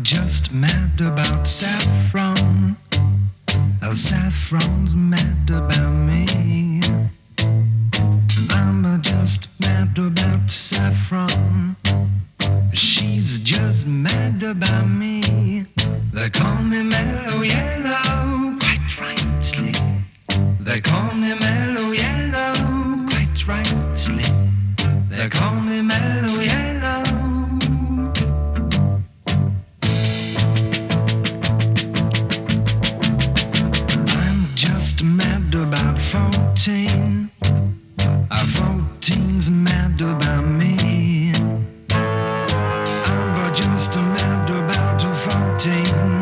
just mad about saffron. Saffron's mad about me. I'm just mad about saffron. She's just mad about me. They call me Mellow Yellow, quite rightly. They call me Mellow Yellow, quite rightly. They call me Mellow Yellow. I'm just mad about 14. 14's mad about me. I'm just mad about 14.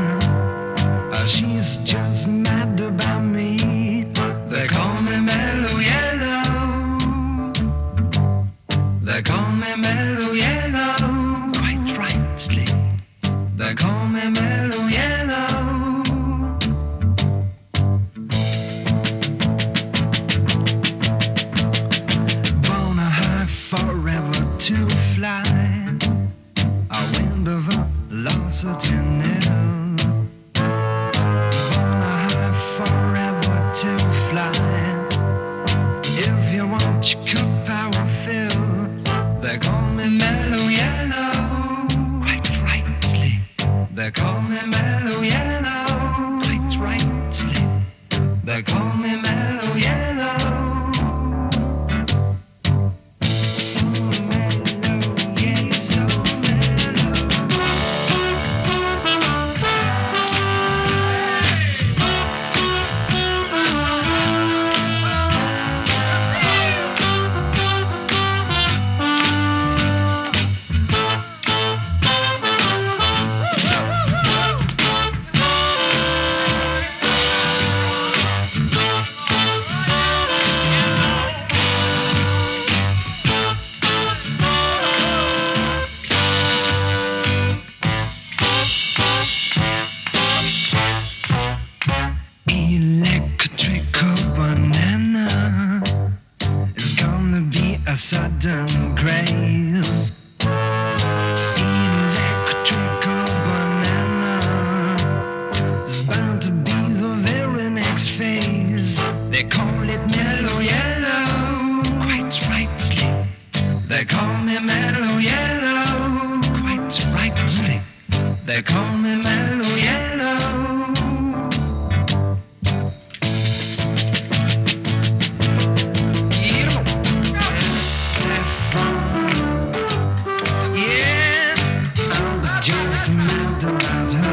She's just mad about me. They call me Mellow Yellow. They call me Mellow Yellow, quite rightly. They call me Mellow Yellow. Born a high forever to fly. A wind of velocity nil. Born a high forever to fly. If you want your cup, I will fill. They call me Mellow Yellow, quite rightly. They call me Mellow Yellow, quite rightly. They call me Mellow Yellow. So mellow, yeah, so mellow. Electrical banana is gonna be a sudden craze. Electrical banana is bound to be the very next phase. They call it Mellow Yellow, quite rightly. They call me Mellow Yellow, quite rightly. They call me Mellow Yellow. Saffron, yeah, I'm just mad about her.